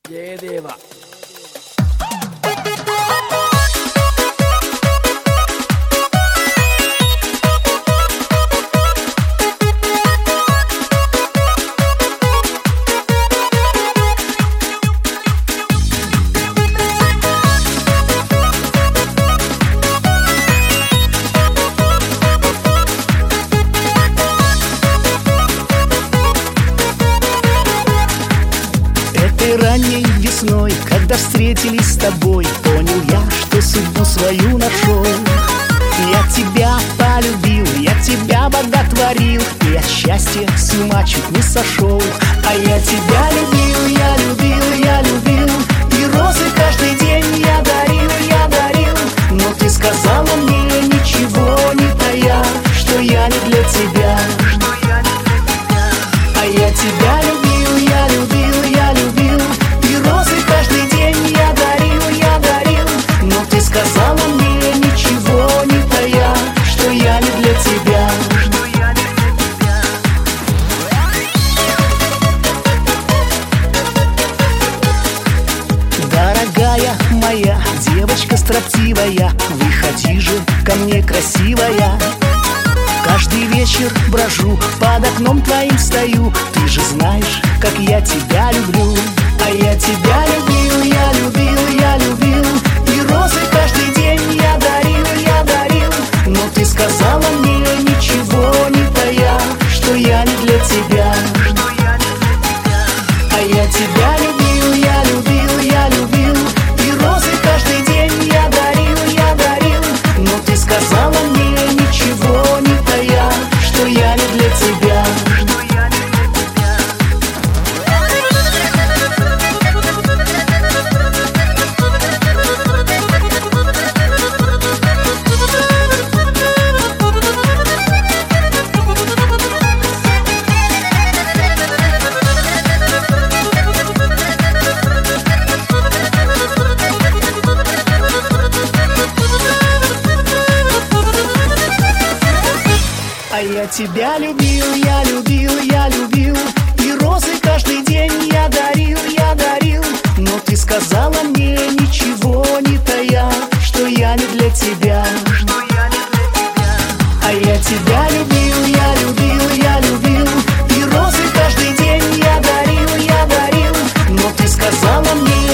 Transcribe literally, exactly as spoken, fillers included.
జయదేవ. Ранней весной, когда встретились с тобой, понял я, что судьбу свою нашел. Я тебя полюбил, я тебя боготворил, и от счастья с ума чуть не сошел. А я тебя любил, я любил, я любил, и розы каждый день я дарил, я дарил. Но ты сказала мне, ничего не тая, что я не для тебя. А я тебя любил, я любил, я любил, и розы каждый день я дарил, я дарил. Но ты сказала мне, ничего не тая, что я не для тебя. Дорогая моя, девочка строптивая, выходи же ко мне, красивая. Каждый вечер брожу, под окном твоим стою. Ты же знаешь, как я тебя люблю. А я тебя любил, я любил, я любил, и розы каждый день я дарил, я дарил. Но ты сказала мне, ничего не тая, что я не для тебя. А я тебя любил, я любил, я любил, и розы каждый день я дарил, я дарил. Но ты сказала мне, ничего не тая, что я не для тебя. А я тебя любил, я любил, я любил, и розы каждый день я дарил, я дарил. Но ты сказала мне, ничего не тая, что я не для тебя. А я тебя любил, я любил, я любил, и розы каждый день я дарил, я дарил. Но ты сказала мне,